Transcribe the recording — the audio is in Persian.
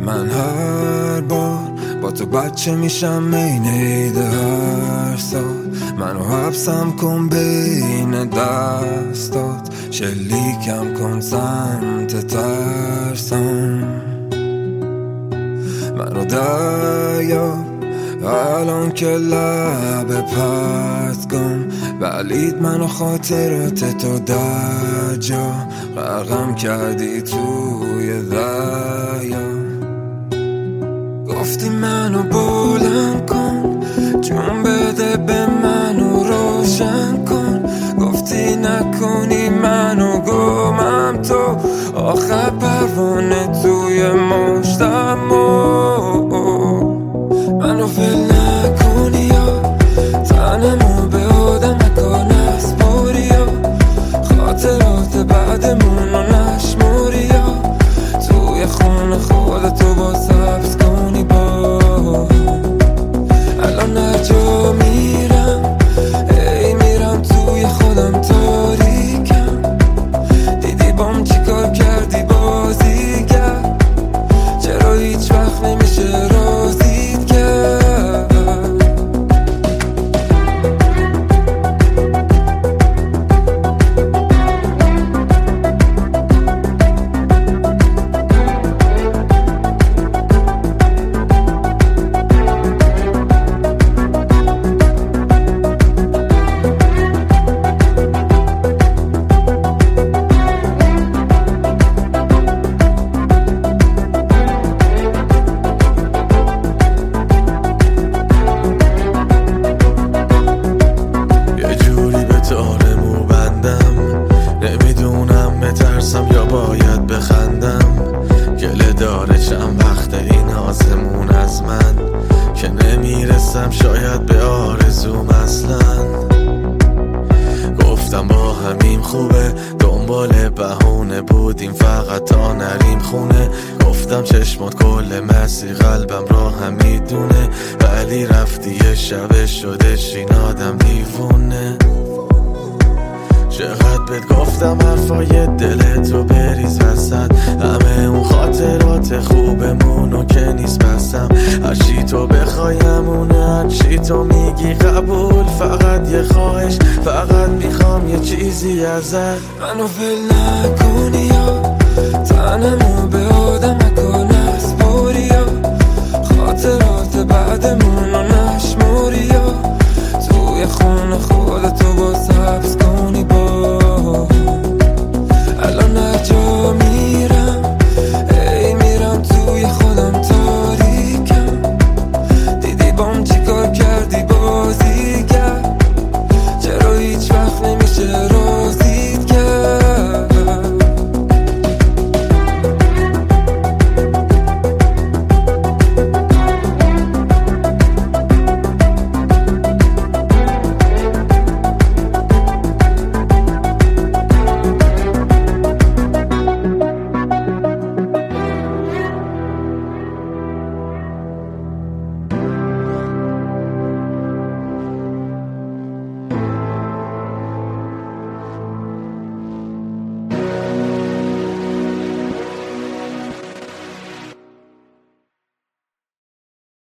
من هر بار با تو بچه میشم عین عید هر سال. منو حبسم کن بین دستات، شلیکم کن سمت ترسم. منو دریاب الان که لب پرتگم، ولید منو خاطرات تو در جا غرقم کردی توی دریا. گفتی منو بلند کن، جون بده به منو روشن کن. گفتی نکنی منو گمم تو، آخر پروانه توی مشتم. منو ول نکنی یا تنمو به آدم کار نسپاری یا خاطرات بعدمونو نشماری یا توی خونه خودتو با سبز کنی. با الان هر جا میرم ای میرم توی خودم تاریکم. دیدی بام چی کار کردی بازیگر، چرا هیچ وقت نمیشه رازیت کرد. یا باید بخندم، گله داره چند وقت این آسمون از من که نمیرسم شاید به آرزوم اصلا. گفتم با همیم خوبه، دنبال بهونه بودیم فقط تا نریم خونه. گفتم چشمات کل مسیر قلبم را هم میدونه، ولی رفتی یه شبه شدش این آدم دیوونه. چقدر بهت گفتم حرفای دلتو بریز وسط، همه اون خاطرات خوبمونو که نیست بسم. هرچی تو بخوای همونه، هرچی تو میگی قبول، فقط یه خواهش، فقط میخوام یه چیزی ازت. منو ول نکنی یا تنمو به آدم